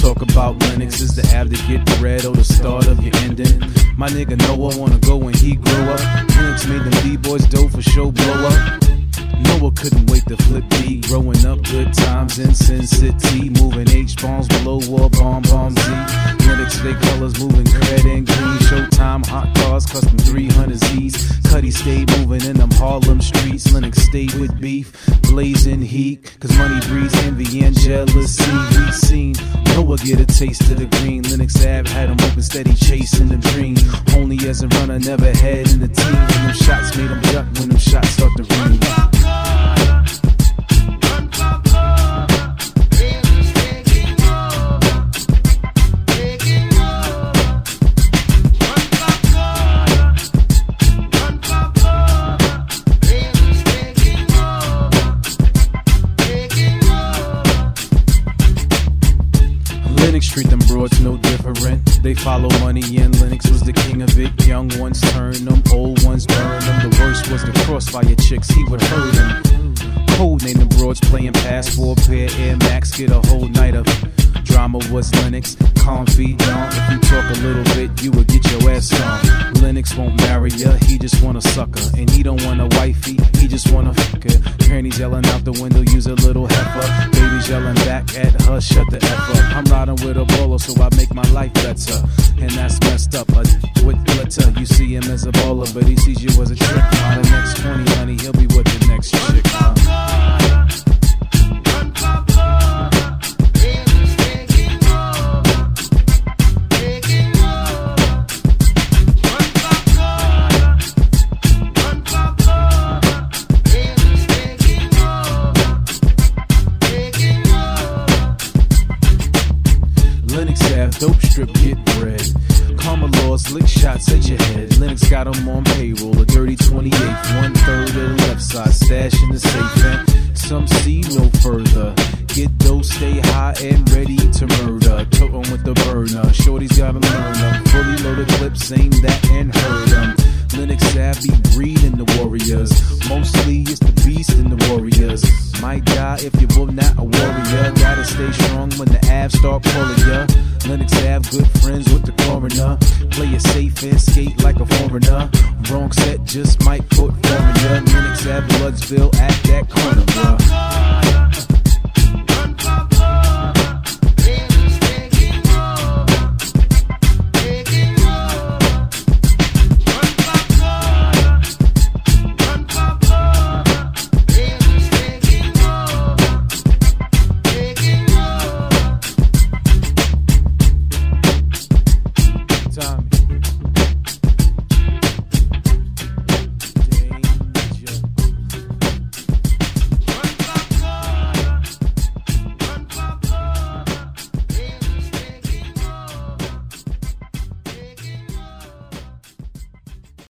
talk about Linux, is the app to get bread or the start of your ending. My nigga Noah wanna go when he grow up. Linux made them D-boys dope for show blow up. Noah couldn't wait to flip B. Growing up, good times in Sin City. Moving H-bombs below war, bomb Z. Linux, they colors moving red and green. Showtime, hot cars, custom 300Zs. Cuddy stayed moving in them Harlem streets. Linux stayed with beef, blazing heat. Cause money breeds envy and jealousy. We seen Noah get a taste of the green. Linux Ave had him open steady chasing them dreams. Only as a runner, never had in the team. When them shots made him duck, when them shots start to ring. Linux treat them broads no different. They follow money and Linux was the king of it. Young ones turn them, old ones burn them. The worst was the crossfire chicks, he would hurt them. Cold name the broads playing pass for a pair Air Max. Get a whole night of drama was Linux. Confidant, if you talk a little bit, you would get your ass on. Linux won't marry ya, he just want a sucker. And he don't want a wifey, he just want a fucker. Granny's yelling out the window, use a little heifer. Baby's yelling back at her, shut the F up. I'm riding with a bowler, so I make my life better. And that's messed up, with glitter. You see him as a bowler, but he sees you as a trick. On the next 20, honey, he'll be with the next chick. Linux have dope strip, get bread. Karma laws, lick shots at your head. Linux got them on payroll, a dirty 28th. 1/3 of the left side, stash in the safe. And some see no further. Get those, stay high and ready to murder. Totin' with the burner, shorty's gotta learn them. Fully loaded clips, aim that and heard them. Linux savvy breeding the warriors. Mostly it's the beast in the warriors. Might die if you're both not a warrior. Gotta stay strong when the abs start pulling ya. Linux have good friends with the coroner. Play it safe and skate like a foreigner. Wrong set just might put foreigner. Linux have Bloodsville at that corner, bruh.